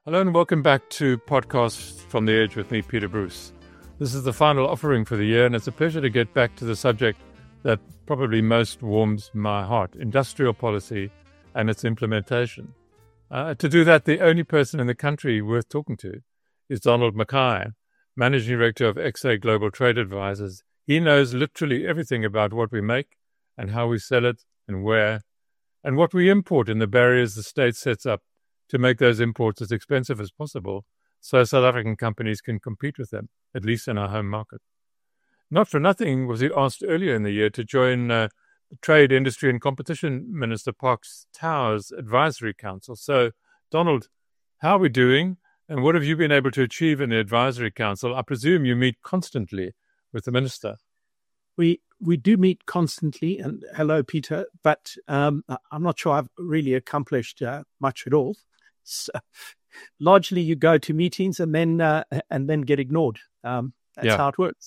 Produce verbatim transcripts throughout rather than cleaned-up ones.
Hello and welcome back to Podcasts from the Edge with me, Peter Bruce. This is the final offering for the year, and it's a pleasure to get back to the subject that probably most warms my heart, industrial policy and its implementation. Uh, to do that, the only person in the country worth talking to is Donald Mackay, Managing Director of X A Global Trade Advisors. He knows literally everything about what we make and how we sell it and where, and what we import and the barriers the state sets up to make those imports as expensive as possible so South African companies can compete with them, at least in our home market. Not for nothing was he asked earlier in the year to join uh, the Trade, Industry and Competition Minister Parks Tau's Advisory Council. So, Donald, how are we doing and what have you been able to achieve in the Advisory Council? I presume you meet constantly with the Minister. We we do meet constantly, and hello, Peter, but um, I'm not sure I've really accomplished uh, much at all. So, largely, you go to meetings and then uh, and then get ignored. Um, that's yeah. how it works.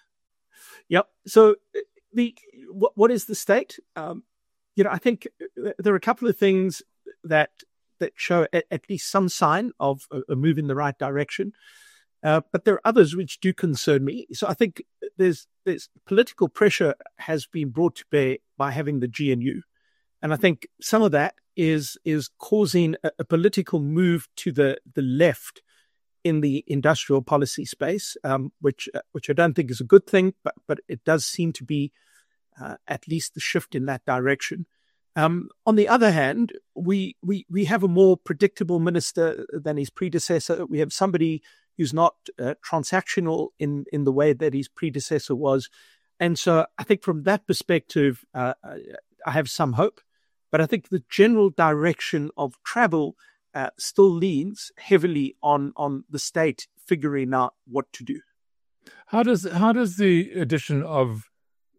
Yep. So, the what, what is the state? Um, you know, I think there are a couple of things that that show at, at least some sign of a, a move in the right direction. Uh, but there are others which do concern me. So I think there's there's political pressure has been brought to bear by having the G N U, and I think some of that is is causing a, a political move to the the left in the industrial policy space, um, which uh, which I don't think is a good thing, but but it does seem to be uh, at least the shift in that direction. Um, on the other hand, we we we have a more predictable minister than his predecessor. We have somebody who's not uh, transactional in, in the way that his predecessor was. And so I think from that perspective, uh, I have some hope. But I think the general direction of travel uh, still leans heavily on, on the state figuring out what to do. How does how does the addition of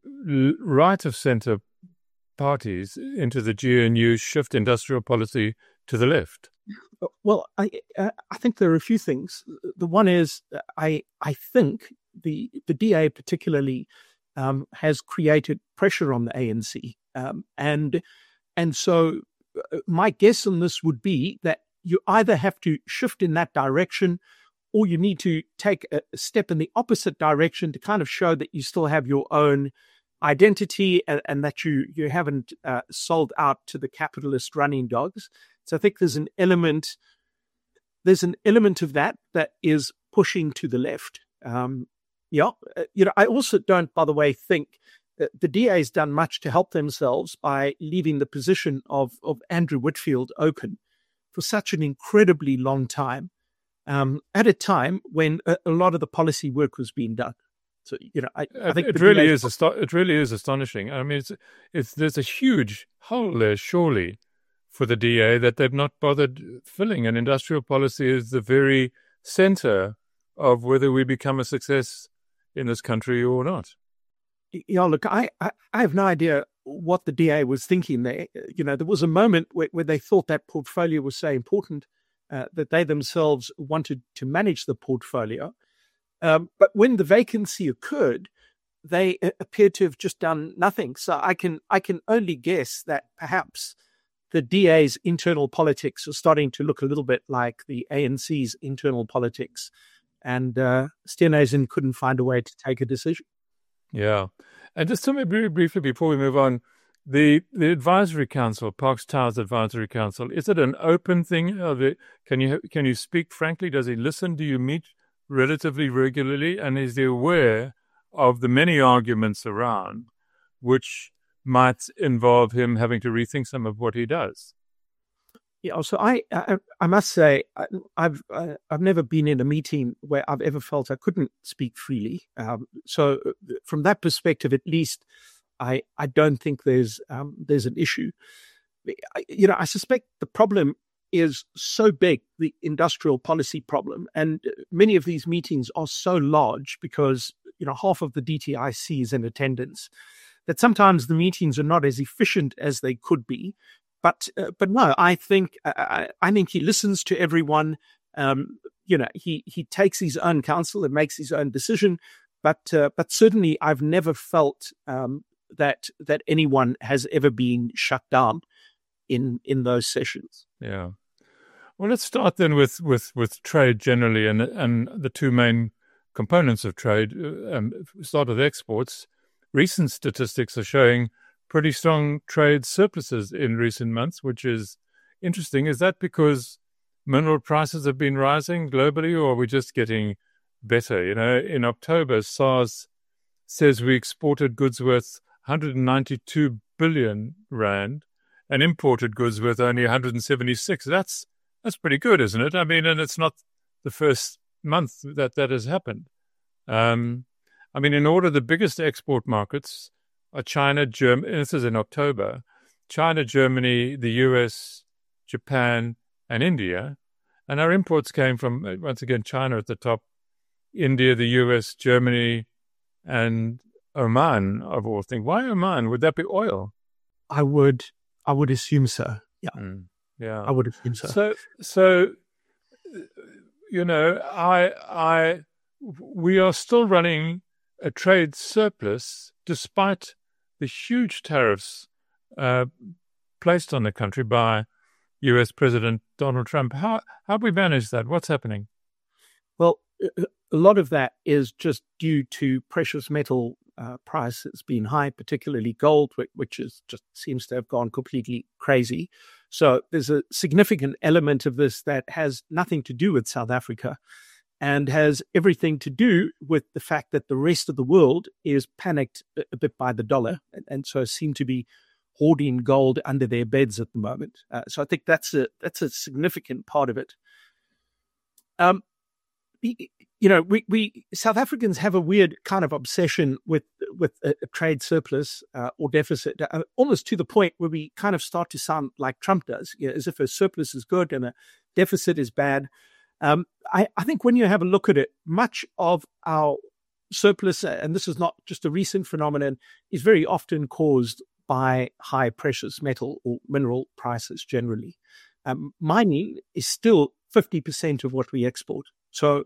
right-of-centre parties into the G N U shift industrial policy to the left? Well, I uh, I think there are a few things. The one is I I think the the D A particularly um, has created pressure on the A N C, um, and and so my guess on this would be that you either have to shift in that direction, or you need to take a step in the opposite direction to kind of show that you still have your own identity and, and that you you haven't uh, sold out to the capitalist running dogs. So I think there's an element, there's an element of that that is pushing to the left. Um, yeah, you know, I also don't, by the way, think that the D A has done much to help themselves by leaving the position of of Andrew Whitfield open for such an incredibly long time, um, at a time when a, a lot of the policy work was being done. So, you know, I, I think it really is. Asto- it really is astonishing. I mean, it's it's there's a huge hole there, surely, for the D A that they've not bothered filling. And industrial policy is the very center of whether we become a success in this country or not. Yeah, look, I, I, I have no idea what the D A was thinking there. You know, there was a moment where, where they thought that portfolio was so important uh, that they themselves wanted to manage the portfolio. Um, but when the vacancy occurred, they uh, appeared to have just done nothing. So I can I can only guess that perhaps the D A's internal politics are starting to look a little bit like the A N C's internal politics. And uh, Steenhuisen couldn't find a way to take a decision. Yeah. And just tell me very briefly before we move on, the the advisory council, Parks Tau's advisory council, is it an open thing? Or the, can you can you speak frankly? Does he listen? Do you meet relatively regularly? And is he aware of the many arguments around which might involve him having to rethink some of what he does? Yeah, so I, I, I must say, I, I've uh, I've never been in a meeting where I've ever felt I couldn't speak freely. Um, so from that perspective, at least, I I don't think there's um, there's an issue. I, you know, I suspect the problem is so big, the industrial policy problem, and many of these meetings are so large because you know half of the D T I C is in attendance, that sometimes the meetings are not as efficient as they could be. But uh, but no, I think uh, I think he listens to everyone. Um, you know, he he takes his own counsel and makes his own decision. But uh, but certainly, I've never felt um, that that anyone has ever been shut down in in those sessions. Yeah. Well, let's start then with, with, with trade generally and and the two main components of trade. Um, start with exports. Recent statistics are showing pretty strong trade surpluses in recent months, which is interesting. Is that because mineral prices have been rising globally, or are we just getting better? You know, in October, SARS says we exported goods worth one hundred ninety-two billion rand and imported goods worth only one hundred seventy-six. That's that's pretty good, isn't it? I mean, and it's not the first month that that has happened. Um, I mean, in order, the biggest export markets are China, Germany. This is in October. China, Germany, the U S, Japan, and India. And our imports came from, once again, China at the top, India, the U S, Germany, and Oman, of all things. Why Oman? Would that be oil? I would, I would assume so. Yeah, mm, yeah, I would assume so. So, so, you know, I, I, we are still running a trade surplus despite the huge tariffs uh, placed on the country by U S President Donald Trump. How how have we managed that? What's happening? Well, a lot of that is just due to precious metal uh, prices being high, particularly gold, which is just seems to have gone completely crazy. So there's a significant element of this that has nothing to do with South Africa and has everything to do with the fact that the rest of the world is panicked a bit by the dollar and, and so seem to be hoarding gold under their beds at the moment. Uh, so I think that's a that's a significant part of it. Um, you know, we, we South Africans have a weird kind of obsession with with a, a trade surplus uh, or deficit, uh, almost to the point where we kind of start to sound like Trump does, you know, as if a surplus is good and a deficit is bad. Um, I, I think when you have a look at it, much of our surplus, and this is not just a recent phenomenon, is very often caused by high precious metal or mineral prices generally. Um, mining is still fifty percent of what we export. So,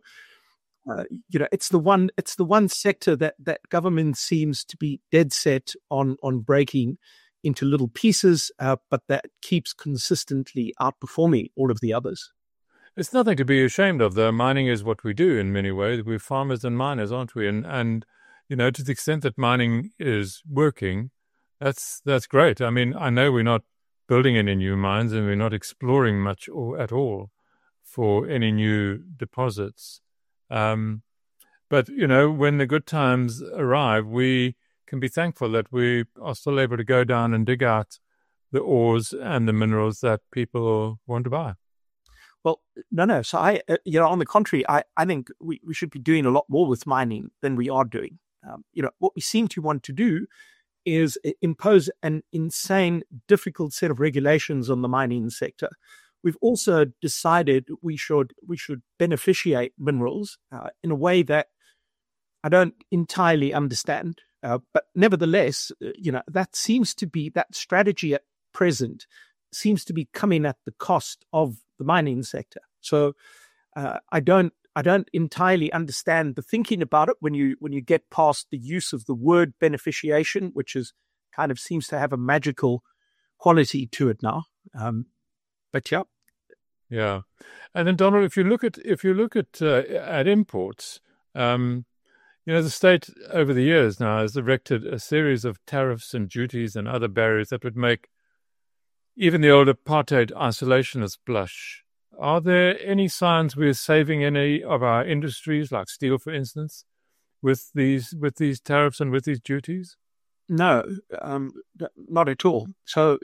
uh, you know, it's the one it's the one sector that, that government seems to be dead set on, on breaking into little pieces, uh, but that keeps consistently outperforming all of the others. It's nothing to be ashamed of, though. Mining is what we do in many ways. We're farmers and miners, aren't we? And, and you know, to the extent that mining is working, that's that's great. I mean, I know we're not building any new mines and we're not exploring much or at all for any new deposits. Um, but, you know, when the good times arrive, we can be thankful that we are still able to go down and dig out the ores and the minerals that people want to buy. Well, no, no. So I, uh, you know, on the contrary, I, I think we, we should be doing a lot more with mining than we are doing. Um, you know, what we seem to want to do is impose an insane, difficult set of regulations on the mining sector. We've also decided we should we should beneficiate minerals uh, in a way that I don't entirely understand. Uh, but nevertheless, uh, you know, that seems to be that strategy at present seems to be coming at the cost of the mining sector. So uh, I don't I don't entirely understand the thinking about it when you when you get past the use of the word beneficiation, which is kind of seems to have a magical quality to it now. Um, but yeah, yeah. And then Donald, if you look at if you look at uh, at imports, um, you know, the state over the years now has erected a series of tariffs and duties and other barriers that would make even the old apartheid isolationists blush. Are there any signs we're saving any of our industries, like steel, for instance, with these with these tariffs and with these duties? No, um, not at all. So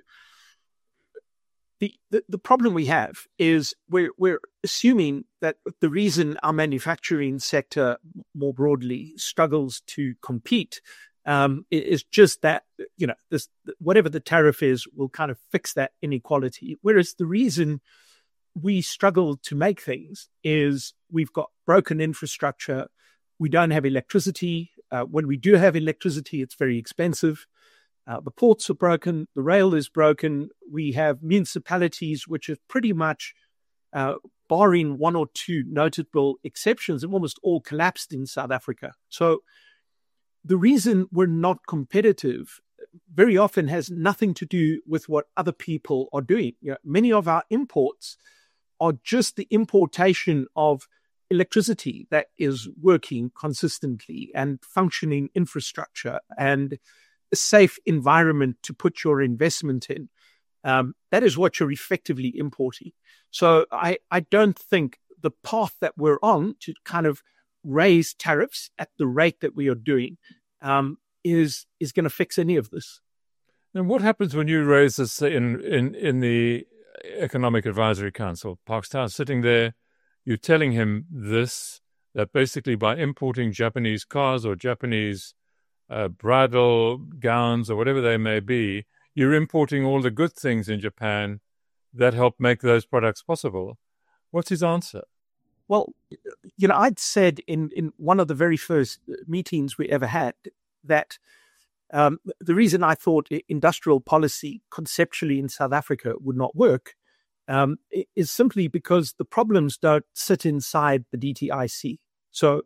the, the the problem we have is we're we're assuming that the reason our manufacturing sector more broadly struggles to compete Um, is just that, you know, this whatever the tariff is will kind of fix that inequality. Whereas the reason we struggle to make things is we've got broken infrastructure. We don't have electricity. Uh, when we do have electricity, it's very expensive. Uh, the ports are broken. The rail is broken. We have municipalities which have pretty much, uh, barring one or two notable exceptions, have almost all collapsed in South Africa. So the reason we're not competitive very often has nothing to do with what other people are doing. You know, many of our imports are just the importation of electricity that is working consistently and functioning infrastructure and a safe environment to put your investment in. Um, that is what you're effectively importing. So I, I don't think the path that we're on to kind of raise tariffs at the rate that we are doing um, is is going to fix any of this. And what happens when you raise this in, in, in the Economic Advisory Council? Parks Tau sitting there, you're telling him this, that basically by importing Japanese cars or Japanese uh, bridal gowns or whatever they may be, you're importing all the good things in Japan that help make those products possible. What's his answer? Well, you know, I'd said in, in one of the very first meetings we ever had that um, the reason I thought industrial policy conceptually in South Africa would not work um, is simply because the problems don't sit inside the D T I C. So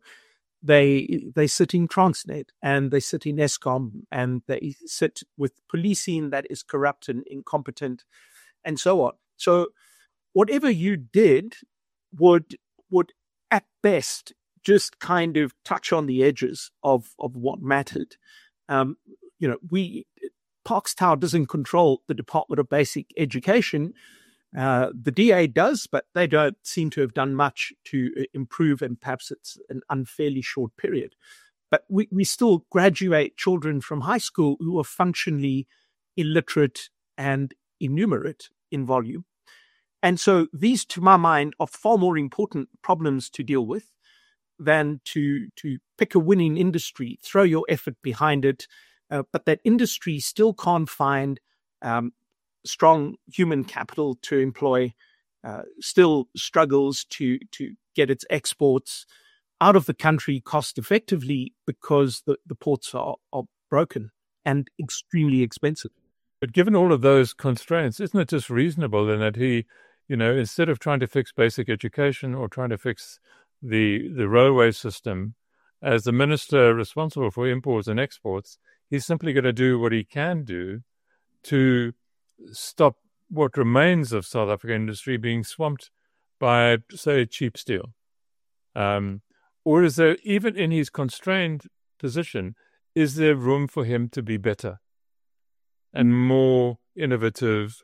they they sit in Transnet and they sit in Eskom and they sit with policing that is corrupt and incompetent and so on. So whatever you did would would at best just kind of touch on the edges of, of what mattered. Um, you know, we Parks Tau doesn't control the Department of Basic Education. Uh, the D A does, but they don't seem to have done much to improve, and perhaps it's an unfairly short period. But we, we still graduate children from high school who are functionally illiterate and innumerate in volume. And so these, to my mind, are far more important problems to deal with than to, to pick a winning industry, throw your effort behind it, uh, but that industry still can't find um, strong human capital to employ, uh, still struggles to, to get its exports out of the country cost effectively because the, the ports are, are broken and extremely expensive. But given all of those constraints, isn't it just reasonable then that he, you know, instead of trying to fix basic education or trying to fix the the railway system, as the minister responsible for imports and exports, he's simply going to do what he can do to stop what remains of South African industry being swamped by, say, cheap steel? Um, or is there, even in his constrained position, is there room for him to be better and more innovative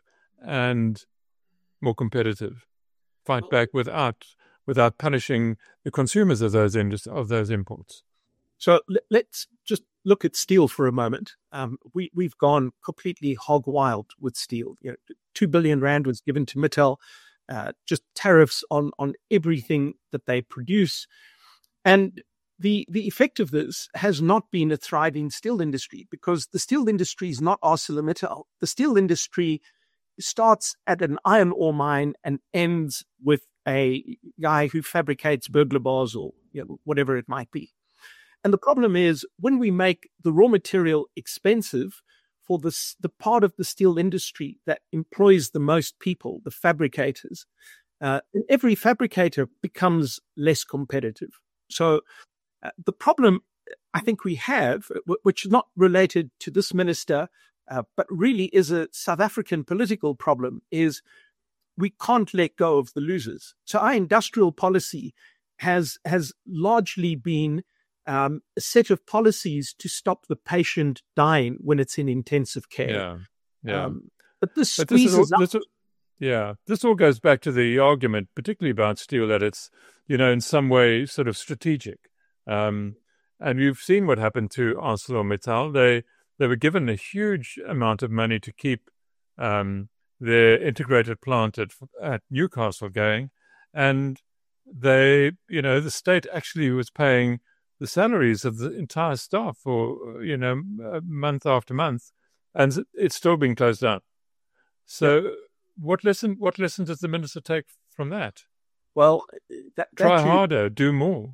and more competitive, fight back without without punishing the consumers of those indus- of those imports? So let's just look at steel for a moment. Um, we we've gone completely hog wild with steel. You know, two billion rand was given to Mittal, uh, just tariffs on on everything that they produce, and the the effect of this has not been a thriving steel industry, because the steel industry is not ArcelorMittal. The steel industry starts at an iron ore mine and ends with a guy who fabricates burglar bars or, you know, whatever it might be. And the problem is, when we make the raw material expensive for this, the part of the steel industry that employs the most people, the fabricators, uh, every fabricator becomes less competitive. So uh, the problem I think we have, which is not related to this minister, Uh, but really is a South African political problem, is we can't let go of the losers. So our industrial policy has has largely been um, a set of policies to stop the patient dying when it's in intensive care. Yeah, yeah. Um, but this but this squeezes is all, up. this, yeah, this all goes back to the argument, particularly about steel, that it's, you know, in some way sort of strategic. Um, and you've seen what happened to ArcelorMittal. They They were given a huge amount of money to keep um, their integrated plant at, at Newcastle going. And they, you know, the state actually was paying the salaries of the entire staff for, you know, month after month. And it's still being closed down. So yeah. what lesson what lesson does the minister take from that? Well, that, Try that harder, do more.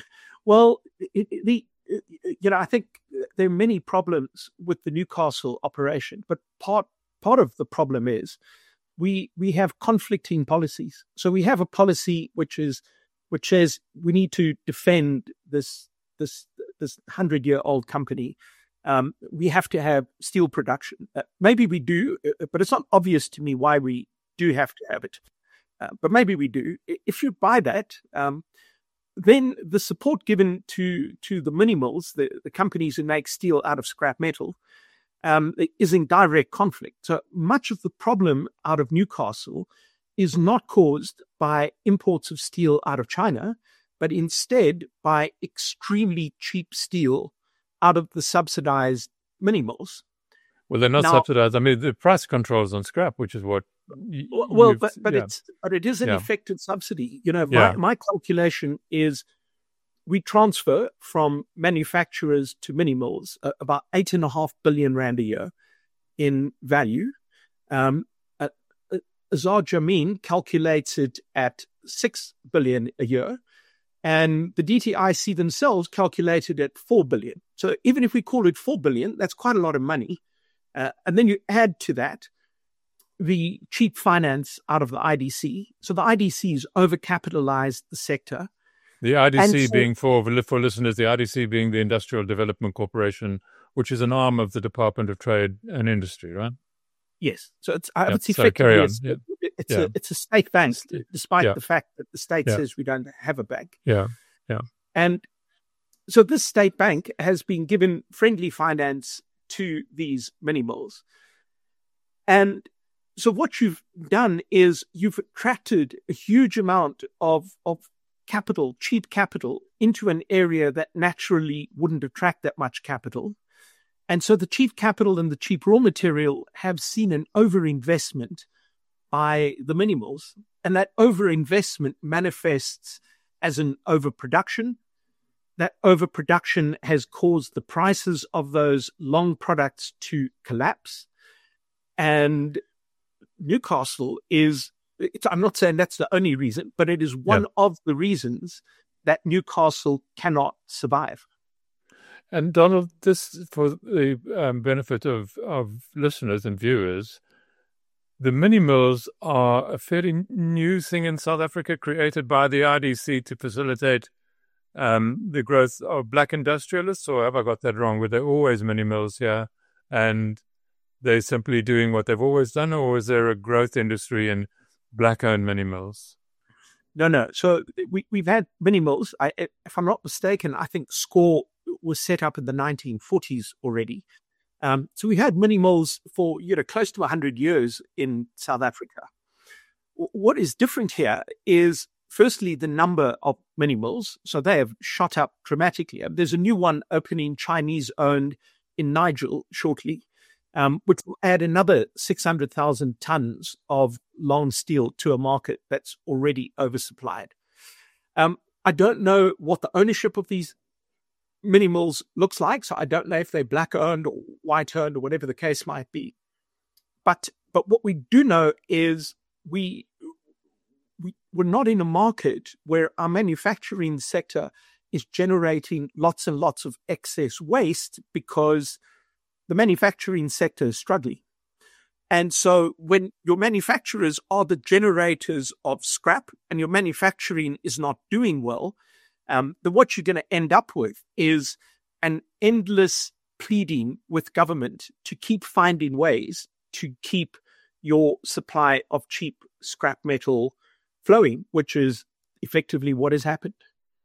Well, it, it, the you know, I think there are many problems with the Newcastle operation, but part part of the problem is we we have conflicting policies. So we have a policy which is which says we need to defend this this this hundred year old company. Um, we have to have steel production. Uh, maybe we do, uh, but it's not obvious to me why we do have to have it. uh, but maybe we do. If you buy that, um, then the support given to to the mini mills, the, the companies who make steel out of scrap metal, um, is in direct conflict. So much of the problem out of Newcastle is not caused by imports of steel out of China, but instead by extremely cheap steel out of the subsidized mini mills. Well, they're not Now, subsidized. I mean, the price controls on scrap, which is what. Y- well, you've- but but yeah. it's but it is an Yeah. effective subsidy. You know, Yeah. my, my calculation is we transfer from manufacturers to mini mills uh, about eight and a half billion rand a year in value. Um, uh, uh, Azar Jamin calculates it at six billion a year. And the D T I C themselves calculated at four billion. So even if we call it four billion, that's quite a lot of money. Uh, and then you add to that the cheap finance out of the I D C. So the I D C has overcapitalized the sector. The I D C And so- being for for listeners, the I D C being the Industrial Development Corporation, which is an arm of the Department of Trade and Industry, right? Yes. So it's, I Yeah, would say sorry, carry effectively on. it's, it's, Yeah. a, it's a state bank, St- despite yeah. the fact that the state Yeah. says we don't have a bank. Yeah. And so this state bank has been given friendly finance to these mini mills. And so what you've done is you've attracted a huge amount of, of capital, cheap capital, into an area that naturally wouldn't attract that much capital. And so the cheap capital and the cheap raw material have seen an overinvestment by the mini mills. And that overinvestment manifests as an overproduction. That overproduction has caused the prices of those long products to collapse. And Newcastle is, it's, I'm not saying that's the only reason, but it is one Yeah. of the reasons that Newcastle cannot survive. And Donald, this for the um, benefit of, of listeners and viewers, the mini mills are a fairly new thing in South Africa, created by the I D C to facilitate um, the growth of black industrialists. Or have I got that wrong? Were there always mini mills here, and they're simply doing what they've always done, or is there a growth industry in black-owned mini mills? No, no. So we, we've had mini mills. I, if I'm not mistaken, I think SCORE was set up in the nineteen forties already. Um, so we had mini mills for, you know, close to one hundred years in South Africa. W- What is different here is, firstly, the number of mini mills. So they have shot up dramatically. There's a new one opening, Chinese-owned, in Nigel shortly, um, which will add another six hundred thousand tons of long steel to a market that's already oversupplied. Um, I don't know what the ownership of these mini mills looks like, so I don't know if they're black owned or white owned or whatever the case might be. But but what we do know is we we we're not in a market where our manufacturing sector is generating lots and lots of excess waste because the manufacturing sector is struggling. And so when your manufacturers are the generators of scrap and your manufacturing is not doing well, um, then what you're going to end up with is an endless pleading with government to keep finding ways to keep your supply of cheap scrap metal flowing, which is effectively what has happened.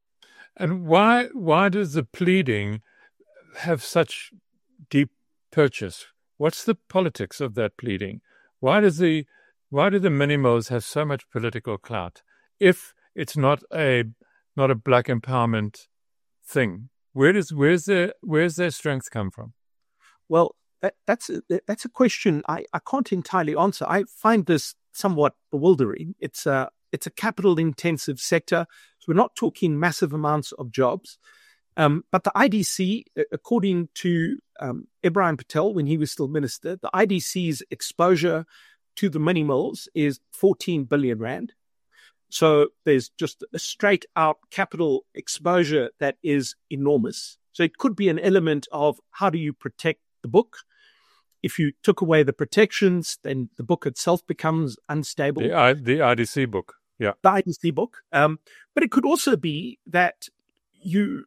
And why why does the pleading have such deep purchase? What's the politics of that pleading? Why does the why do the mini mills have so much political clout if it's not a not a black empowerment thing? Where does where's their where's their strength come from? Well, that, that's a, that's a question I, I can't entirely answer. I find this somewhat bewildering. It's a it's a capital intensive sector, so we're not talking massive amounts of jobs. Um, but the I D C, according to um, Ibrahim Patel, when he was still minister, the I D C's exposure to the mini mills is fourteen billion rand. So there's just a straight out capital exposure that is enormous. So it could be an element of how do you protect the book? If you took away the protections, then the book itself becomes unstable. The I, the I D C book, yeah. The I D C book. Um, but it could also be that you,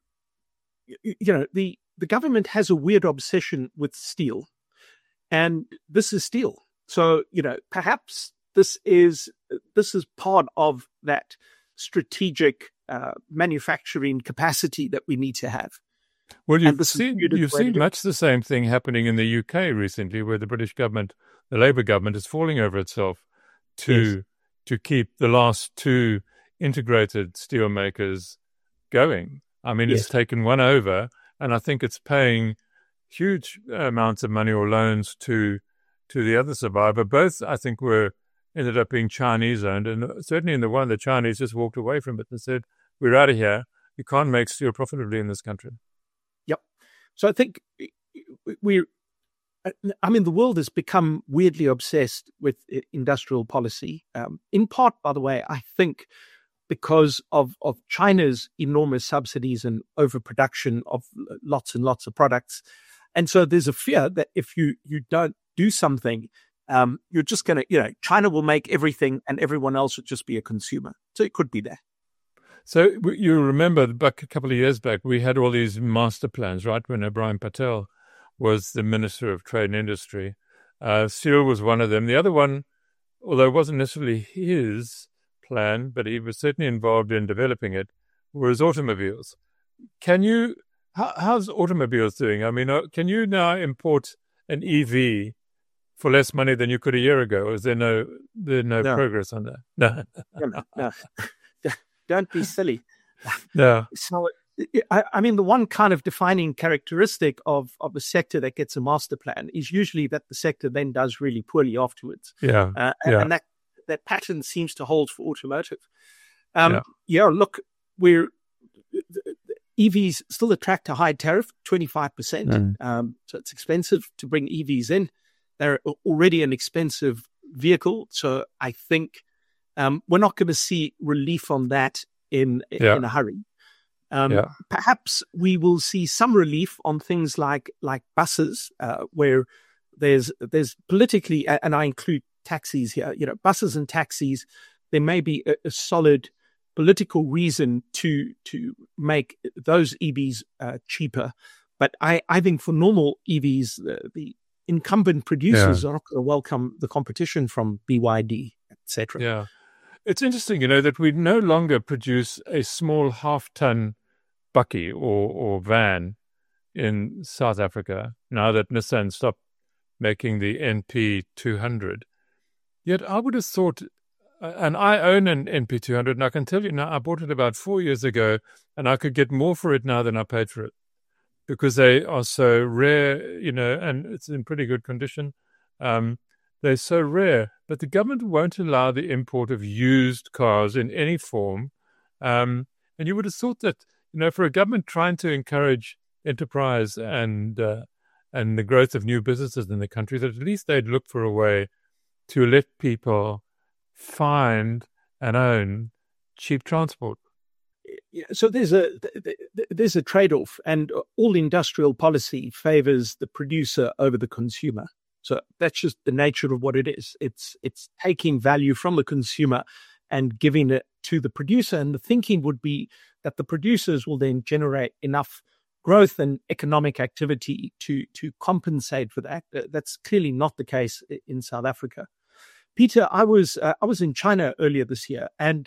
you know, the, the government has a weird obsession with steel. And this is steel. So, you know, perhaps this is this is part of that strategic uh, manufacturing capacity that we need to have. Well, you've seen you've seen much the same thing happening in the U K recently, where the British government, the Labour government, is falling over itself to yes. to keep the last two integrated steel makers going. I mean, yes. it's taken one over, and I think it's paying huge amounts of money or loans to to the other survivor. Both, I think, were ended up being Chinese owned, and certainly in the one, the Chinese just walked away from it and said, "We're out of here. You can't make steel profitably in this country." Yep. So I think we, I mean, the world has become weirdly obsessed with industrial policy. Um, in part, by the way, I think because of, of China's enormous subsidies and overproduction of lots and lots of products. And so there's a fear that if you, you don't do something, um, you're just going to, you know, China will make everything and everyone else would just be a consumer. So it could be there. So you remember back a couple of years back, we had all these master plans, right? When Ibrahim Patel was the Minister of Trade and Industry. Uh, steel was one of them. The other one, although it wasn't necessarily his plan, but he was certainly involved in developing it, was automobiles. Can you, how, how's automobiles doing? I mean, can you now import an E V for less money than you could a year ago? Or is there no, there no, no. progress on that? No. no, no. Don't be silly. No. So, I, I mean, the one kind of defining characteristic of, of a sector that gets a master plan is usually that the sector then does really poorly afterwards. Yeah. Uh, and, yeah. and that, that pattern seems to hold for automotive. Um, yeah. yeah, look, we're E Vs still attract a high tariff, twenty-five percent. Mm. Um, so it's expensive to bring E Vs in. They're already an expensive vehicle. So I think um, we're not going to see relief on that in, yeah. in a hurry. Um, yeah. Perhaps we will see some relief on things like like buses, uh, where there's there's politically, and I include taxis here, you know, buses and taxis, there may be a, a solid political reason to to make those E Vs uh, cheaper. But I, I think for normal E Vs, the, the incumbent producers yeah. are not going to welcome the competition from B Y D, et cetera. Yeah. It's interesting, you know, that we no longer produce a small half-ton bucky or, or van in South Africa now that Nissan stopped making the N P two hundred. Yet I would have thought, and I own an N P two hundred, and I can tell you now, I bought it about four years ago, and I could get more for it now than I paid for it because they are so rare, you know, and it's in pretty good condition. Um, they're so rare, but the government won't allow the import of used cars in any form. Um, and you would have thought that, you know, for a government trying to encourage enterprise and uh, and the growth of new businesses in the country, that at least they'd look for a way to let people find and own cheap transport. So there's a there's a trade-off, and all industrial policy favors the producer over the consumer. So that's just the nature of what it is. It's it's taking value from the consumer and giving it to the producer. And the thinking would be that the producers will then generate enough growth and economic activity to to compensate for that. That's clearly not the case in South Africa. Peter, I was uh, I was in China earlier this year, and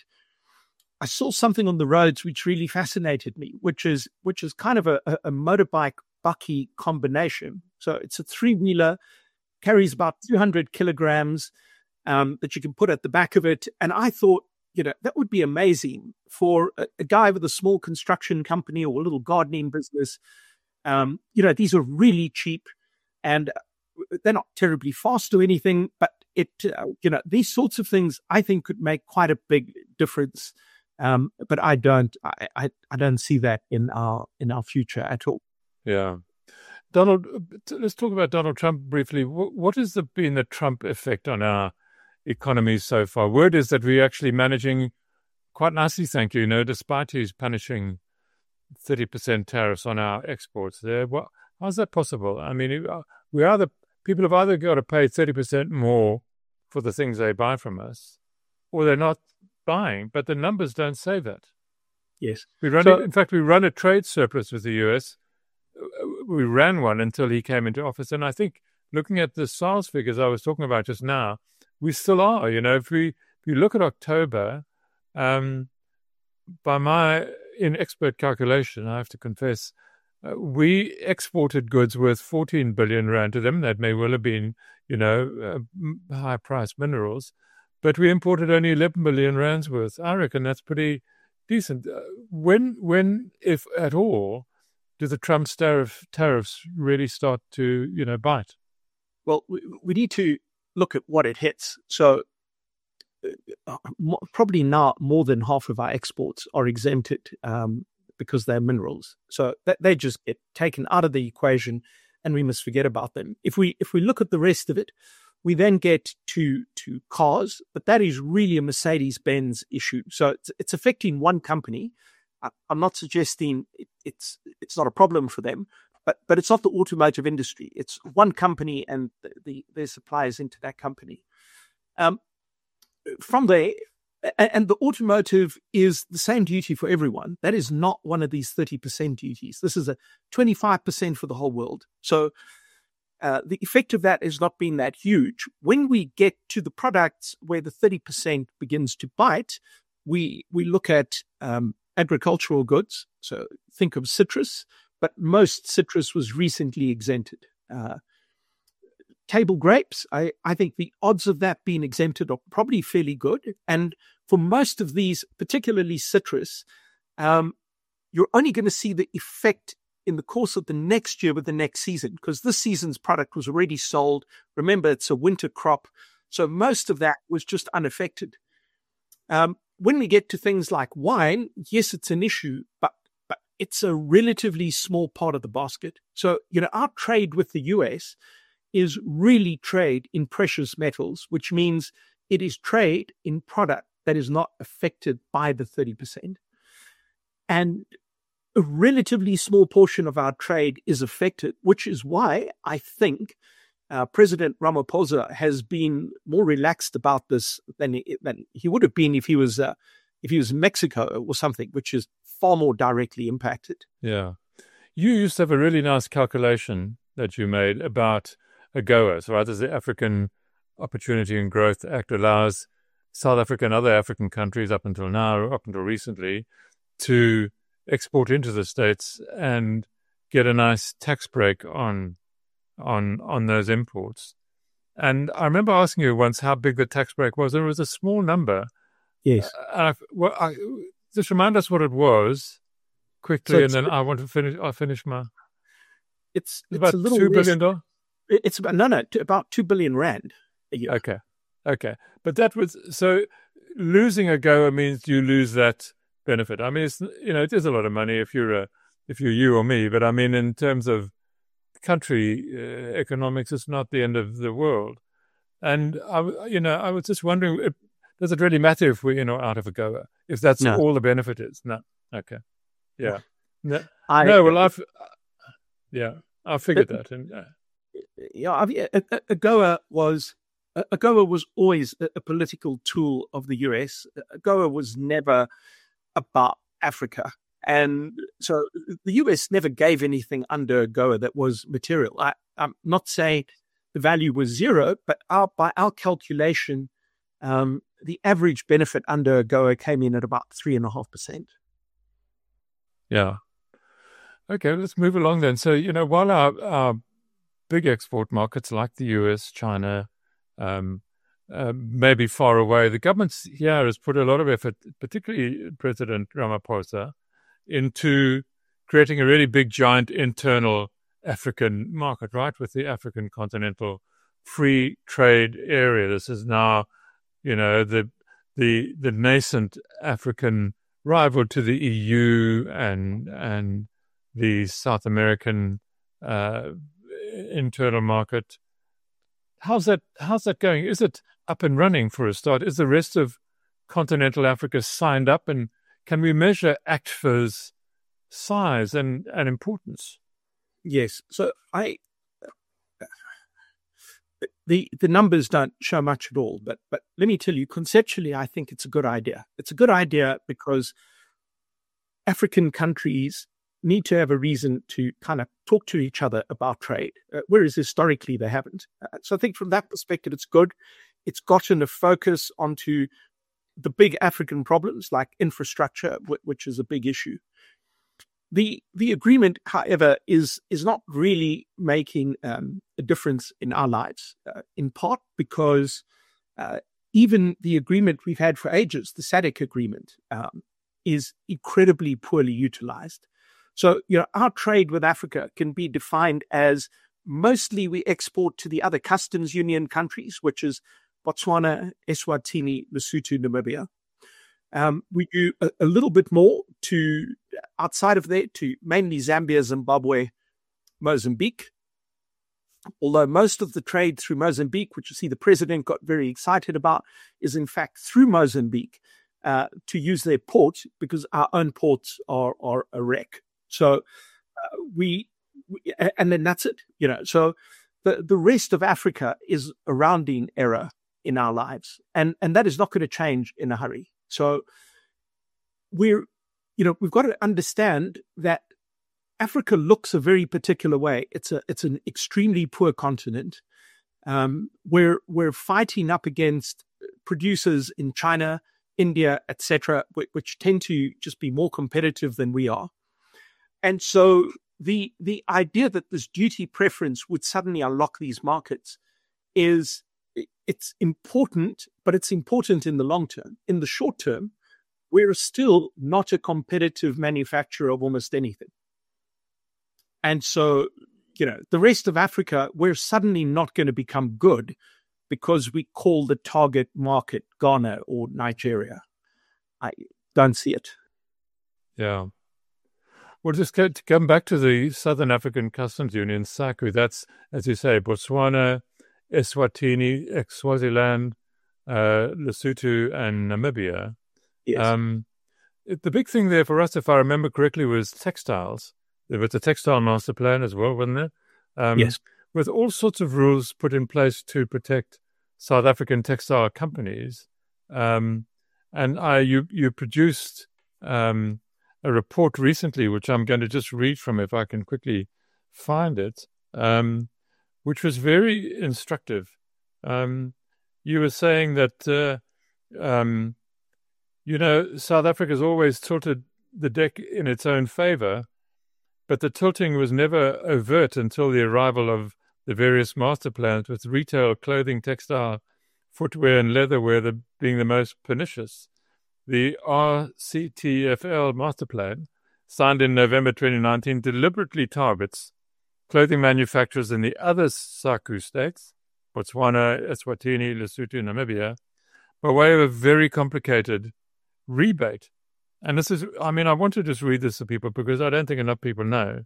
I saw something on the roads which really fascinated me, which is which is kind of a, a motorbike bucky combination. So it's a three-wheeler, carries about two hundred kilograms um, that you can put at the back of it. And I thought, you know, that would be amazing for a, a guy with a small construction company or a little gardening business. Um, you know, these are really cheap and they're not terribly fast or anything, but it, uh, you know, these sorts of things I think could make quite a big difference. Um, but I don't, I, I, I don't see that in our, in our future at all. Yeah. Donald, let's talk about Donald Trump briefly. What has the, been the Trump effect on our economy so far? Word is that we're actually managing quite nicely, thank you, you know, despite he's punishing thirty percent tariffs on our exports there. What, how's that possible? I mean, we are the people have either got to pay thirty percent more for the things they buy from us, or they're not buying, but the numbers don't say that. Yes. We run, so, in fact, we run a trade surplus with the U S. We ran one until he came into office. And I think looking at the SARS figures I was talking about just now, we still are. You know, if we if you look at October, um, by my inexpert calculation, I have to confess, uh, we exported goods worth fourteen billion rand to them. That may well have been, you know, uh, high-priced minerals, but we imported only eleven billion rands worth. I reckon that's pretty decent. Uh, when, when, if at all, do the Trump tariff tariffs really start to, you know, bite? Well, we, we need to look at what it hits. So uh, probably now more than half of our exports are exempted um, because they're minerals. So that, they just get taken out of the equation and we must forget about them. If we if we look at the rest of it, we then get to to cars, but that is really a Mercedes-Benz issue. So it's, it's affecting one company. I, I'm not suggesting it, it's it's not a problem for them, but but it's not the automotive industry. It's one company and the, the their suppliers into that company. Um, from there, and the automotive is the same duty for everyone. That is not one of these thirty percent duties. This is a twenty-five percent for the whole world. So uh, the effect of that has not been that huge. When we get to the products where the thirty percent begins to bite, we we look at um, agricultural goods. So think of citrus, but most citrus was recently exempted. Uh, table grapes, I, I think the odds of that being exempted are probably fairly good. And for most of these, particularly citrus, um, you're only going to see the effect in the course of the next year with the next season, because this season's product was already sold. Remember, it's a winter crop. So most of that was just unaffected. Um, when we get to things like wine, yes, it's an issue, but, but it's a relatively small part of the basket. So, you know, our trade with the U S is really trade in precious metals, which means it is trade in product that is not affected by the thirty percent. And a relatively small portion of our trade is affected, which is why I think uh, President Ramaphosa has been more relaxed about this than he, than he would have been if he was uh, if he was in Mexico or something, which is far more directly impacted. Yeah. You used to have a really nice calculation that you made about AGOA. So right, as the African Opportunity and Growth Act allows South Africa and other African countries up until now, up until recently, to export into the States and get a nice tax break on on on those imports. And I remember asking you once how big the tax break was. It was a small number. Yes. Uh, well, I, just remind us what it was quickly, So and then I want to finish. I'll finish my. It's, it's about a little two less, billion dollars. It's about no, no, about two billion rand a year. Okay, okay, but that was so. Losing AGOA means you lose that benefit. I mean, it's, you know, it is a lot of money if you're a, if you're you or me. But I mean, in terms of country uh, economics, it's not the end of the world. And I, you know, I was just wondering, if, does it really matter if we're in or out of AGOA? If that's No. all the benefit is? No. Okay. Yeah. No. I, no well, I've. Yeah, I figured that. And, uh, yeah, I've, AGOA was AGOA was always a, a political tool of the U S. AGOA was never about Africa, and so the U S never gave anything under AGOA that was material. I, I'm not saying the value was zero, but our, by our calculation, um, the average benefit under AGOA came in at about three and a half percent. Yeah. Okay, let's move along then. So, you know, while our, our big export markets like the U S, China, um, uh, maybe far away, the government here has put a lot of effort, particularly President Ramaphosa, into creating a really big, giant internal African market, right, with the African Continental Free Trade Area. This is now, you know, the the the nascent African rival to the E U and and the South American uh, internal market. How's that? How's that going? Is it up and running for a start? Is the rest of continental Africa signed up, and can we measure A C F A's size and, and importance? Yes. So I, the the numbers don't show much at all, but but let me tell you, conceptually, I think it's a good idea. It's a good idea because African countries need to have a reason to kind of talk to each other about trade, uh, whereas historically they haven't. Uh, so I think from that perspective, it's good. it's gotten a focus onto the big African problems like infrastructure, which is a big issue. The the agreement, however, is is not really making um, a difference in our lives, uh, in part because uh, even the agreement we've had for ages, the SADC agreement, um, is incredibly poorly utilized. So, you know, our trade with Africa can be defined as mostly we export to the other customs union countries, which is Botswana, Eswatini, Lesotho, Namibia. Um, we do a, a little bit more to outside of there to mainly Zambia, Zimbabwe, Mozambique. Although most of the trade through Mozambique, which you see the president got very excited about, is in fact through Mozambique uh, to use their port because our own ports are, are a wreck. So uh, we, we, and then that's it, you know. So the, the rest of Africa is a rounding error in our lives, and and that is not going to change in a hurry. So we're, you know, we've got to understand that Africa looks a very particular way. It's a it's an extremely poor continent. Um, we're we're fighting up against producers in China, India, et cetera, which, which tend to just be more competitive than we are. And so the the idea that this duty preference would suddenly unlock these markets is it's important, but it's important in the long term. In the short term, we're still not a competitive manufacturer of almost anything. And so, you know, the rest of Africa, we're suddenly not going to become good because we call the target market Ghana or Nigeria. I don't see it. Yeah. Well, just to come back to the Southern African Customs Union, SACU, that's, as you say, Botswana, Eswatini, Swaziland, uh, Lesotho, and Namibia. Yes. Um, it, the big thing there for us, if I remember correctly, was textiles. There was a textile master plan as well, wasn't there? Um, yes. With all sorts of rules put in place to protect South African textile companies. Um, and I, you, you produced um, a report recently, which I'm going to just read from if I can quickly find it, um, which was very instructive. Um, you were saying that, uh, um, you know, South Africa's always tilted the deck in its own favor, but the tilting was never overt until the arrival of the various master plans, with retail, clothing, textile, footwear, and leatherware the, being the most pernicious. The R C T F L master plan, signed in November twenty nineteen, deliberately targets clothing manufacturers in the other SACU states, Botswana, Eswatini, Lesotho, and Namibia, by way of a very complicated rebate. And this is, I mean, I want to just read this to people because I don't think enough people know.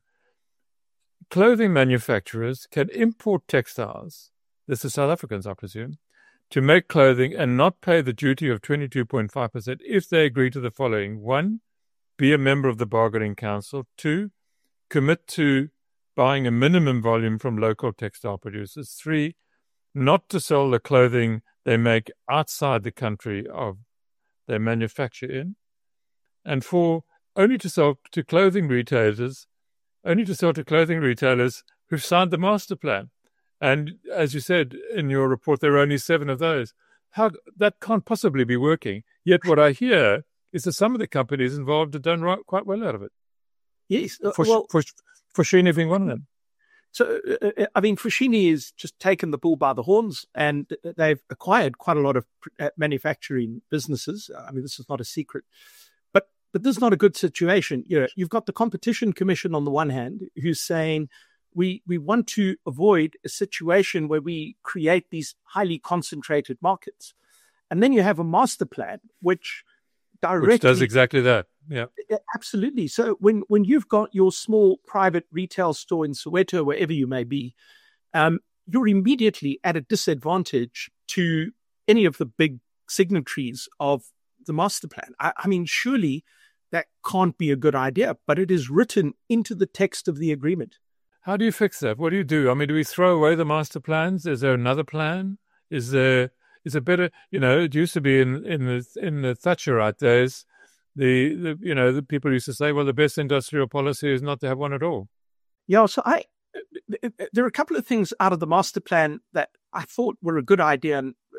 Clothing manufacturers can import textiles, this is South Africans, I presume, to make clothing and not pay the duty of twenty-two point five percent if they agree to the following. One, be a member of the bargaining council. Two, commit to buying a minimum volume from local textile producers. Three, not to sell the clothing they make outside the country of they manufacture in. And four, only to sell to clothing retailers, only to sell to clothing retailers who've signed the master plan. And as you said in your report, there are only seven of those. How that can't possibly be working. Yet what I hear is that some of the companies involved have done right, quite well out of it. Yes, uh, for, well, for, Foschini being one of them. So, uh, I mean, Foschini has just taken the bull by the horns, and they've acquired quite a lot of manufacturing businesses. I mean, this is not a secret. But but this is not a good situation. You know, you've got the Competition Commission on the one hand, who's saying we we want to avoid a situation where we create these highly concentrated markets. And then you have a master plan, which directly... Which does exactly that, yeah. Absolutely. So when, when you've got your small private retail store in Soweto, wherever you may be, um, you're immediately at a disadvantage to any of the big signatories of the master plan. I, I mean, surely that can't be a good idea, but it is written into the text of the agreement. How do you fix that? What do you do? I mean, do we throw away the master plans? Is there another plan? Is there is it better? You know, it used to be in in the in the Thatcherite days. The, the you know the people used to say, well, the best industrial policy is not to have one at all. Yeah. So I there are a couple of things out of the master plan that I thought were a good idea, and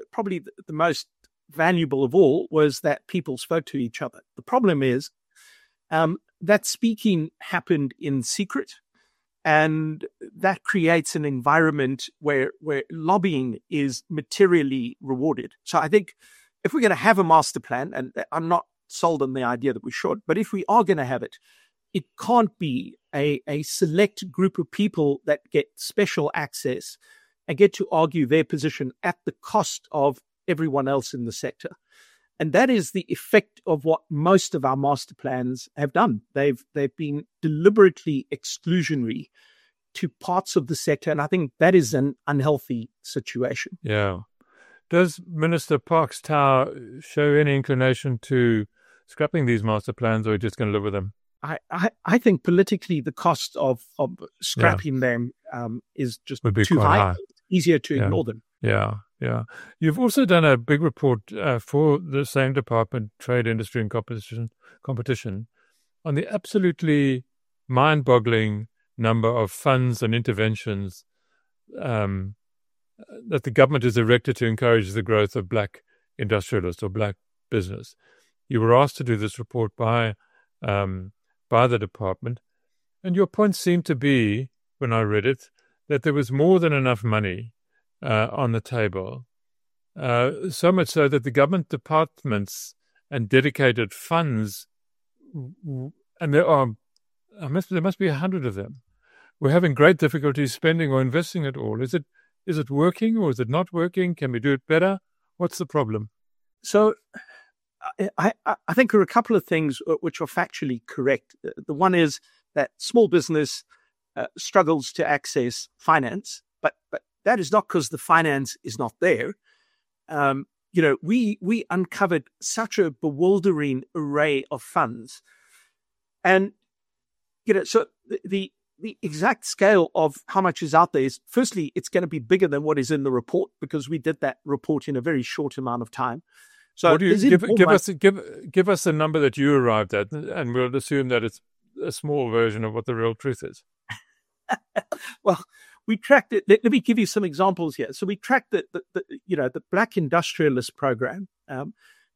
probably the, the most valuable of all was that people spoke to each other. The problem is um, that speaking happened in secret, and that creates an environment where where lobbying is materially rewarded. So I think if we're going to have a master plan, and I'm not sold on the idea that we should, but if we are going to have it, it can't be a, a select group of people that get special access and get to argue their position at the cost of everyone else in the sector. And that is the effect of what most of our master plans have done. They've they've been deliberately exclusionary to parts of the sector, and I think that is an unhealthy situation. Yeah. Does Minister Parks-Tau show any inclination to scrapping these master plans, or are you just going to live with them? I, I, I think politically the cost of, of scrapping yeah. them um, is just Would be too quite high. high. It's easier to yeah. ignore them. Yeah, yeah. You've also done a big report uh, for the same department, Trade, Industry and Competition, competition on the absolutely mind-boggling number of funds and interventions um, that the government has erected to encourage the growth of black industrialists or black business. You were asked to do this report by um, by the department, and your point seemed to be, when I read it, that there was more than enough money uh, on the table, uh, so much so that the government departments and dedicated funds, and there are, I must, there must be a hundred of them, we're having great difficulty spending or investing it all. Is it is it working or is it not working? Can we do it better? What's the problem? So I, I think there are a couple of things which are factually correct. The one is that small business uh, struggles to access finance, but but that is not because the finance is not there. Um, you know, we we uncovered such a bewildering array of funds, and you know, so the, the the exact scale of how much is out there is, firstly, it's going to be bigger than what is in the report because we did that report in a very short amount of time. So what do you give, give us give give us the number that you arrived at, and we'll assume that it's a small version of what the real truth is. Well, we tracked it. Let, let me give you some examples here. So we tracked the, the, the you know the Black Industrialist Program. Um,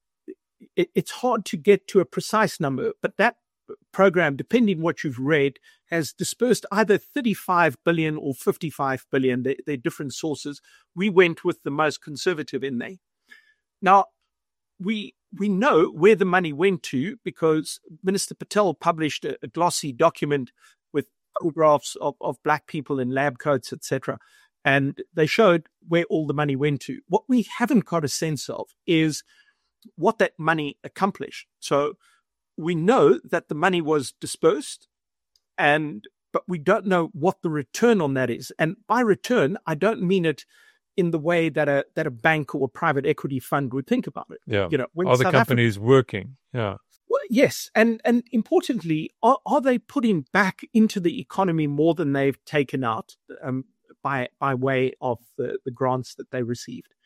it, it's hard to get to a precise number, but that program, depending what you've read, has dispersed either thirty-five billion or fifty-five billion. They're, they're different sources. We went with the most conservative in there. Now, we we know where the money went to because Minister Patel published a, a glossy document with photographs of, of black people in lab coats, et cetera. And they showed where all the money went to. What we haven't got a sense of is what that money accomplished. So we know that the money was dispersed, and but we don't know what the return on that is. And by return, I don't mean it in the way that a that a bank or a private equity fund would think about it. Yeah. You know, when are the South companies Africa, working? Yeah. Well, yes, and and importantly, are, are they putting back into the economy more than they've taken out um, by by way of the, the grants that they received?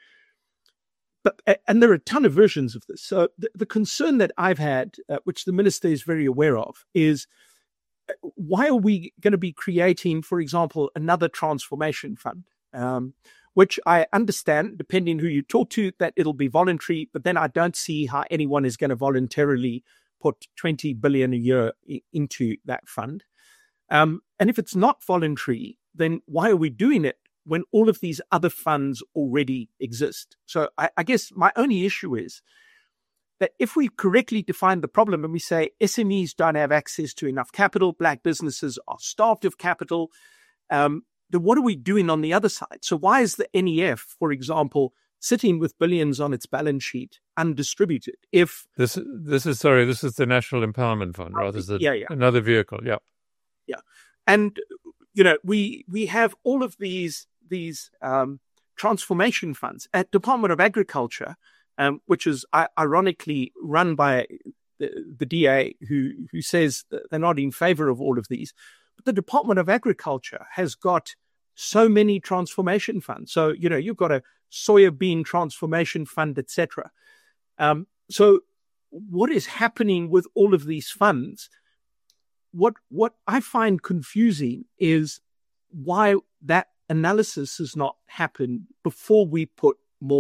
But and there are a ton of versions of this. So the, the concern that I've had, uh, which the minister is very aware of, is why are we going to be creating, for example, another transformation fund? Um, which I understand, depending who you talk to, that it'll be voluntary, but then I don't see how anyone is going to voluntarily put twenty billion dollars a year I- into that fund. Um, and if it's not voluntary, then why are we doing it when all of these other funds already exist? So I, I guess my only issue is that if we correctly define the problem and we say S M Es don't have access to enough capital, black businesses are starved of capital, um, then what are we doing on the other side? So why is the N E F, for example, sitting with billions on its balance sheet undistributed? If this this is sorry, this is the National Empowerment Fund, right? This is yeah, yeah. another vehicle. Yeah, yeah, and you know we we have all of these these um, transformation funds at Department of Agriculture, um, which is uh, ironically run by the, the D A, who who says that they're not in favor of all of these. But the Department of Agriculture has got so many transformation funds. So, you know, you've got a soya bean transformation fund, et cetera. Um, so what is happening with all of these funds? What, what I find confusing is why that analysis has not happened before we put more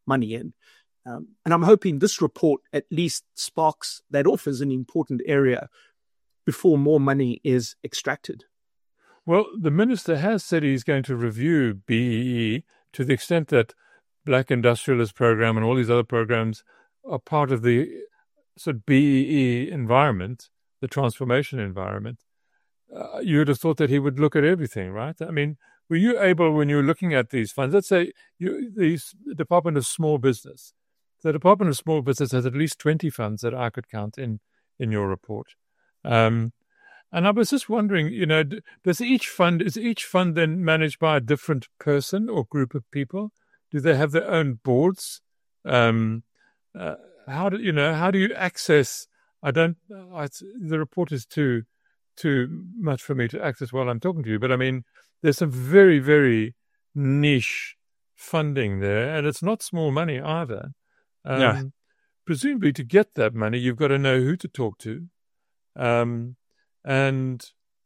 money in. Um, and I'm hoping this report at least sparks that off as an important area before more money is extracted. Well, the minister has said he's going to review B E E to the extent that Black Industrialist Program and all these other programs are part of the sort of B E E environment, the transformation environment. Uh, you would have thought that he would look at everything, right? I mean, were you able, when you were looking at these funds, let's say you, the Department of Small Business, the Department of Small Business has at least twenty funds that I could count in, in your report. Um, and I was just wondering, you know, does each fund, is each fund then managed by a different person or group of people? Do they have their own boards? Um, uh, how do, you know, how do you access, I don't, I, the report is too, too much for me to access while I'm talking to you, but I mean, there's some very, very niche funding there, and it's not small money either. Um, yeah. Presumably, to get that money, you've got to know who to talk to. Um, and,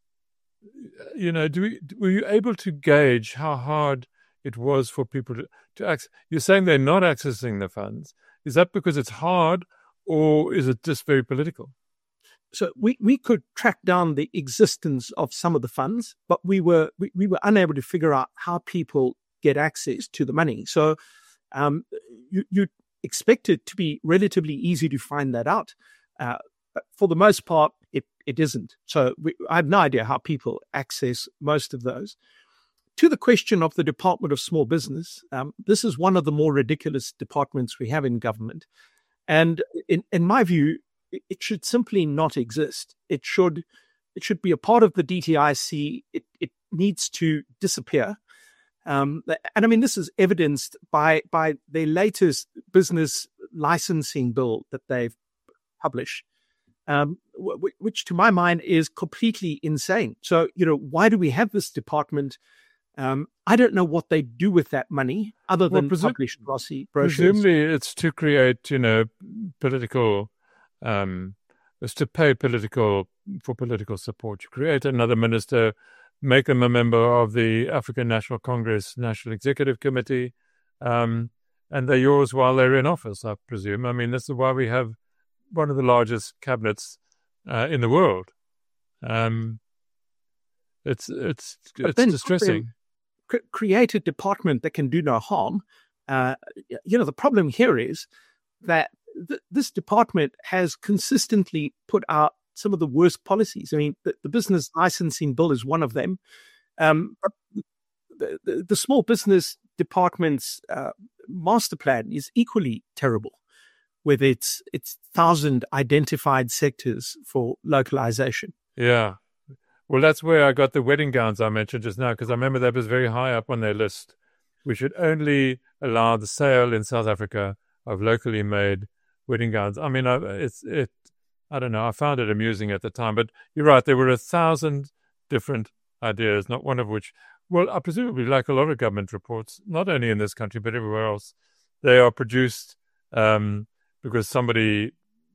you know, do we, were you able to gauge how hard it was for people to, to access? You're saying they're not accessing the funds. Is that because it's hard, or is it just very political? So we, we could track down the existence of some of the funds, but we were we, we were unable to figure out how people get access to the money. So um, you you expect it to be relatively easy to find that out. Uh, but for the most part, it, it isn't. So we, I have no idea how people access most of those. To the question of the Department of Small Business, um, this is one of the more ridiculous departments we have in government. And in, in my view, it should simply not exist. It should it should be a part of the D T I C. It, it needs to disappear. Um, and I mean, this is evidenced by, by their latest business licensing bill that they've published, um, w- which to my mind is completely insane. So, you know, why do we have this department? Um, I don't know what they do with that money other than well, presu- publish glossy brochures. Presumably it's to create, you know, political... Um, is to pay political for political support. You create another minister, make them a member of the African National Congress National Executive Committee, um, and they're yours while they're in office, I presume. I mean, this is why we have one of the largest cabinets uh, in the world. Um, it's it's but it's distressing. Cre- create a department that can do no harm. Uh, you know, the problem here is that th- this department has consistently put out some of the worst policies. I mean, the, the business licensing bill is one of them. Um, the, the, the small business department's uh, master plan is equally terrible, with its its thousand identified sectors for localization. Yeah. Well, that's where I got the wedding gowns I mentioned just now, because I remember that was very high up on their list. We should only allow the sale in South Africa of locally made wedding gowns. I mean, I, it's it. I don't know. I found it amusing at the time, but you're right. There were a thousand different ideas, not one of which, well, I presumably, like a lot of government reports, not only in this country but everywhere else, they are produced um, because somebody,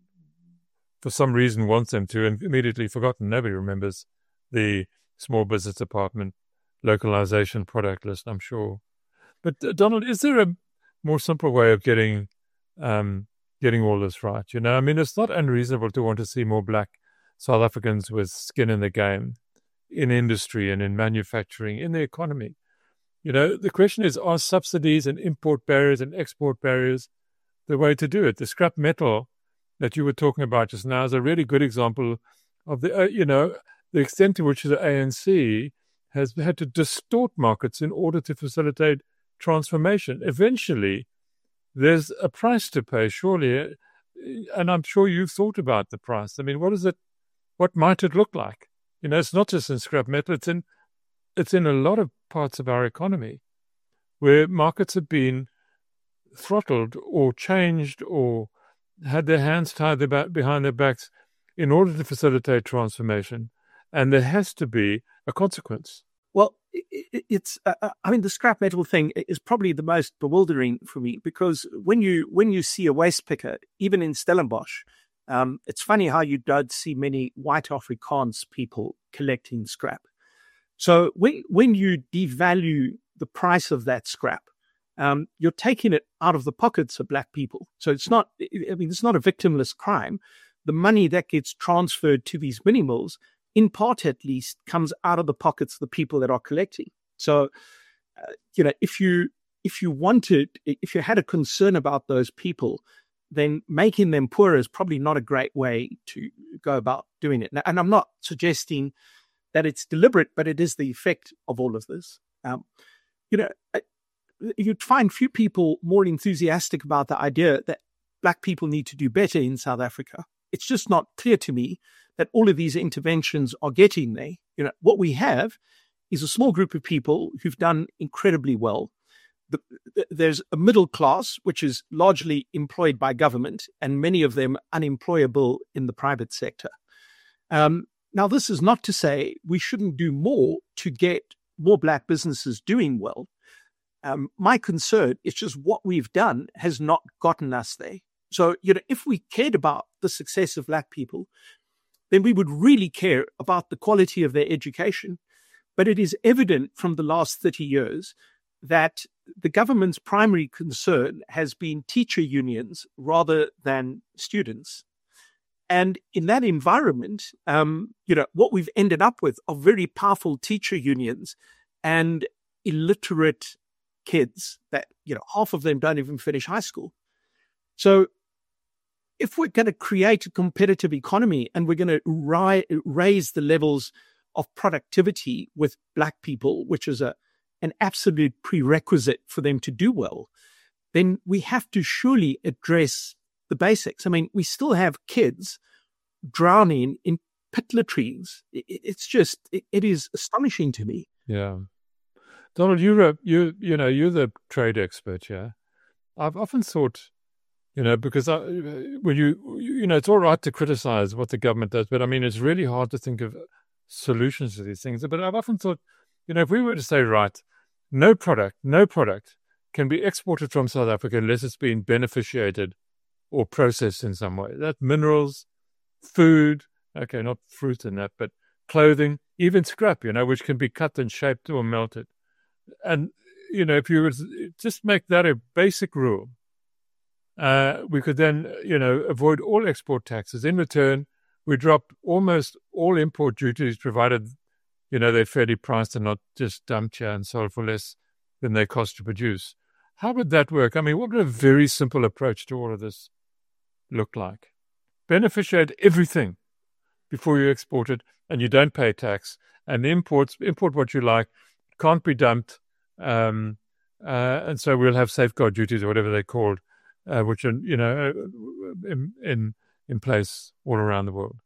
for some reason, wants them to, and immediately forgotten. Nobody remembers the small business department localization product list, I'm sure. But uh, Donald, is there a more simple way of getting um, getting all this right? You know, I mean, it's not unreasonable to want to see more Black South Africans with skin in the game, in industry and in manufacturing, in the economy. You know, the question is, are subsidies and import barriers and export barriers the way to do it? The scrap metal that you were talking about just now is a really good example of the, uh, you know, the extent to which the A N C has had to distort markets in order to facilitate transformation. Eventually, there's a price to pay, surely, and I'm sure you've thought about the price. I mean, what is it? What might it look like? You know, it's not just in scrap metal; it's in it's in a lot of parts of our economy where markets have been throttled or changed or had their hands tied behind their backs in order to facilitate transformation, and there has to be a consequence. Well, it's, uh, I mean, the scrap metal thing is probably the most bewildering for me, because when you when you see a waste picker, even in Stellenbosch, um, it's funny how you don't see many white Afrikaans people collecting scrap. So when, when you devalue the price of that scrap, um, you're taking it out of the pockets of black people. So it's not, I mean, it's not a victimless crime. The money that gets transferred to these mini mills, in part at least, comes out of the pockets of the people that are collecting. So, uh, you know, if you if you wanted, if you had a concern about those people, then making them poorer is probably not a great way to go about doing it. Now, and I'm not suggesting that it's deliberate, but it is the effect of all of this. Um, you know, you'd find few people more enthusiastic about the idea that black people need to do better in South Africa. It's just not clear to me that all of these interventions are getting there. You know, what we have is a small group of people who've done incredibly well. The, there's a middle class, which is largely employed by government, and many of them unemployable in the private sector. Um, now, this is not to say we shouldn't do more to get more black businesses doing well. Um, my concern is just what we've done has not gotten us there. So, you know, if we cared about the success of black people, then we would really care about the quality of their education. But it is evident from the last thirty years that the government's primary concern has been teacher unions rather than students. And in that environment, um, you know, what we've ended up with are very powerful teacher unions and illiterate kids that, you know, half of them don't even finish high school. So if we're going to create a competitive economy and we're going to ri- raise the levels of productivity with black people, which is a an absolute prerequisite for them to do well, then we have to surely address the basics. I mean, we still have kids drowning in pit latrines. It, it's just, it, it is astonishing to me. Yeah. Donald, you're a, you, you know, you're the trade expert, yeah? I've often thought, you know, because I, when you, you know, it's all right to criticize what the government does, but I mean, it's really hard to think of solutions to these things. But I've often thought, you know, if we were to say, right, no product, no product can be exported from South Africa unless it's been beneficiated or processed in some way. That's minerals, food, okay, not fruit and that, but clothing, even scrap, you know, which can be cut and shaped or melted. And, you know, if you would just make that a basic rule, uh, we could then, you know, avoid all export taxes. In return, we drop almost all import duties, provided, you know, they're fairly priced and not just dumped here and sold for less than they cost to produce. How would that work? I mean, what would a very simple approach to all of this look like? Beneficiate everything before you export it, and you don't pay tax. And the imports, import what you like, can't be dumped. Um, uh, and so we'll have safeguard duties or whatever they're called, uh, which are, you know, in, in in place all around the world.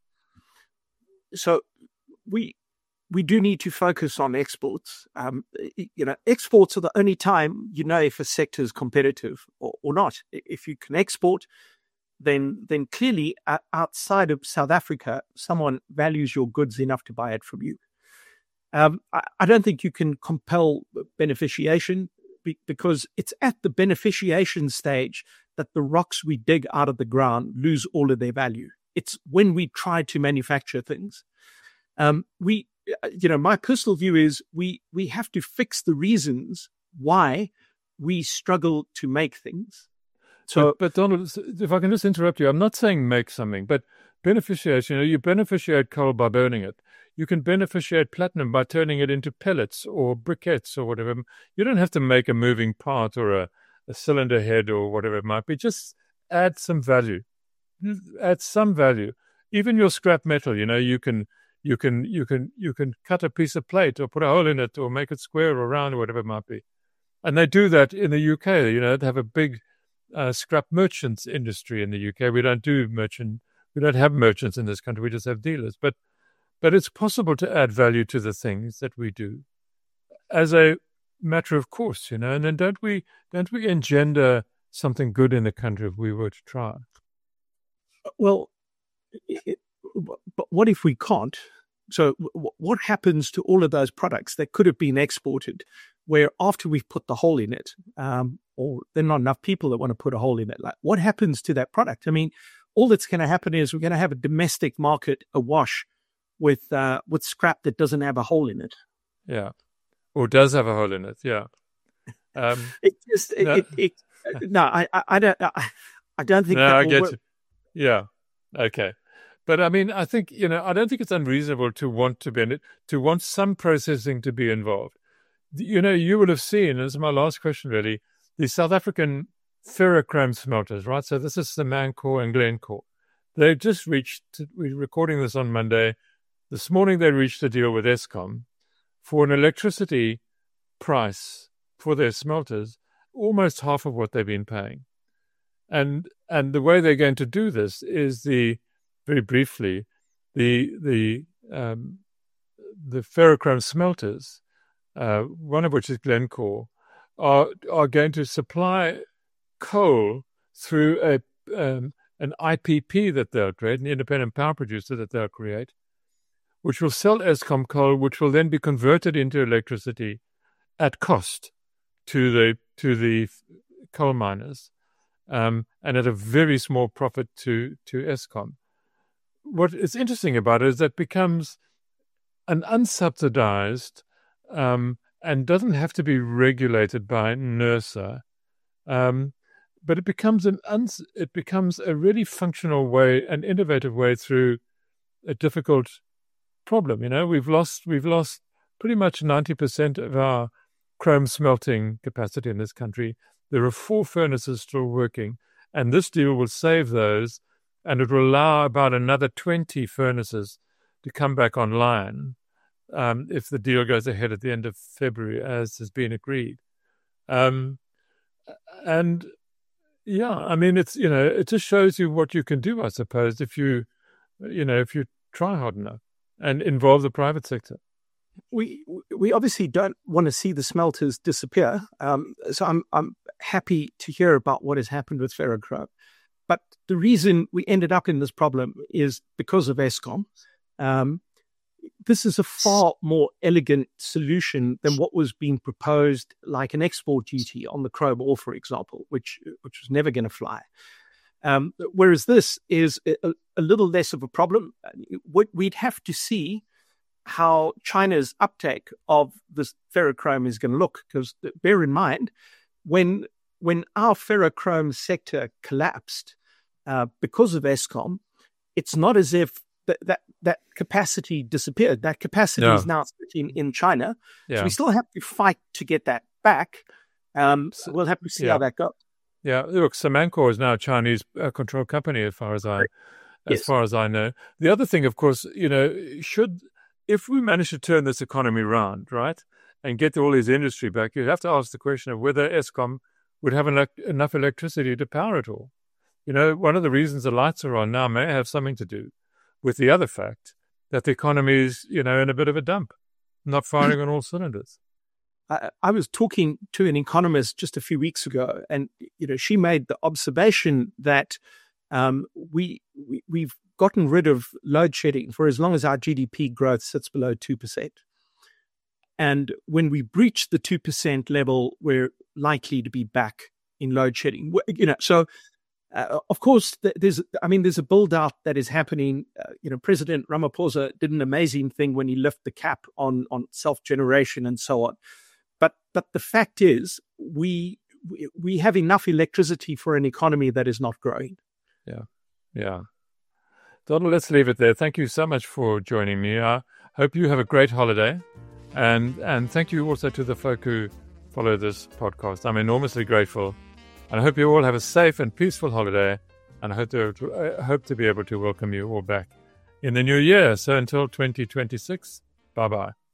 So we we do need to focus on exports. Um, you know, exports are the only time you know if a sector is competitive or, or not. If you can export, then then clearly uh, outside of South Africa, someone values your goods enough to buy it from you. Um, I, I don't think you can compel beneficiation be, because it's at the beneficiation stage that the rocks we dig out of the ground lose all of their value. It's when we try to manufacture things. Um, we, you know, my personal view is we we have to fix the reasons why we struggle to make things. So, but, but Donald, if I can just interrupt you, I'm not saying make something, but beneficiation, you know, you beneficiate coal by burning it. You can beneficiate platinum by turning it into pellets or briquettes or whatever. You don't have to make a moving part or a, a cylinder head or whatever it might be. Just add some value. Add some value. Even your scrap metal, you know, you can you can you can you can cut a piece of plate or put a hole in it or make it square or round or whatever it might be. And they do that in the U K. You know, they have a big uh, scrap merchants industry in the U K. We don't do merchant. We don't have merchants in this country. We just have dealers. But but it's possible to add value to the things that we do as a matter of course, you know. And then don't we don't we engender something good in the country if we were to try? Well, it, but what if we can't? So w- what happens to all of those products that could have been exported where after we've put the hole in it, um, or there are not enough people that want to put a hole in it, like what happens to that product? I mean, all that's going to happen is we're going to have a domestic market awash with uh, with scrap that doesn't have a hole in it. Yeah, or does have a hole in it, yeah. Um, it just it, no, it, it, no I, I I don't I, I don't think no, that I will get work. you. Yeah, okay. But I mean, I think, you know, I don't think it's unreasonable to want to be to want some processing to be involved. You know, you would have seen, and this is my last question really, the South African ferrochrome smelters, right? So this is Samancor and Glencore. They've just reached, we're recording this on Monday, this morning they reached a deal with Eskom for an electricity price for their smelters, almost half of what they've been paying. And and the way they're going to do this is the, very briefly, the the um, the ferrochrome smelters, uh, one of which is Glencore, are are going to supply coal through a um, an I P P that they'll create, an independent power producer that they'll create, which will sell Eskom coal, which will then be converted into electricity at cost to the to the coal miners, um, and at a very small profit to to Eskom. What is interesting about it is that it becomes an unsubsidized um, and doesn't have to be regulated by NERSA, um, but it becomes an uns- it becomes a really functional way, an innovative way through a difficult problem. You know, we've lost we've lost pretty much ninety percent of our chrome smelting capacity in this country. There are four furnaces still working, and this deal will save those, and it will allow about another twenty furnaces to come back online um, if the deal goes ahead at the end of February, as has been agreed. Um, and yeah, I mean, it's, you know, it just shows you what you can do, I suppose, if you, you know, if you try hard enough and involve the private sector. We we obviously don't want to see the smelters disappear. Um, so I'm I'm happy to hear about what has happened with ferrochrome. But the reason we ended up in this problem is because of Eskom. Um, this is a far more elegant solution than what was being proposed, like an export duty on the chrome ore, for example, which which was never going to fly. Um, whereas this is a, a little less of a problem. We'd have to see how China's uptake of this ferrochrome is going to look, because bear in mind, when when our ferrochrome sector collapsed uh, because of Eskom, it's not as if that that, that capacity disappeared. That capacity no. is now sitting in China. Yeah. So we still have to fight to get that back. Um, so we'll have to see yeah. how that goes. Yeah, look, Samancor is now a Chinese uh, controlled company, as far as I, as Yes. far as I know. The other thing, of course, you know, should if we manage to turn this economy around, right, and get all this industry back, you'd have to ask the question of whether Eskom would have enough, enough electricity to power it all. You know, one of the reasons the lights are on now may have something to do with the other fact that the economy is, you know, in a bit of a dump, not firing on all cylinders. I, I was talking to an economist just a few weeks ago, and you know, she made the observation that um, we, we we've gotten rid of load shedding for as long as our G D P growth sits below two percent. And when we breach the two percent level, we're likely to be back in load shedding. You know, so uh, of course, there's, I mean, there's a build out that is happening. Uh, you know, President Ramaphosa did an amazing thing when he lifted the cap on, on self-generation and so on. But, but the fact is, we, we, we have enough electricity for an economy that is not growing. Yeah. Yeah. Donald, let's leave it there. Thank you so much for joining me. I hope you have a great holiday. And and thank you also to the folk who follow this podcast. I'm enormously grateful. And I hope you all have a safe and peaceful holiday. And I hope to, I hope to be able to welcome you all back in the new year. So until twenty twenty-six, bye-bye.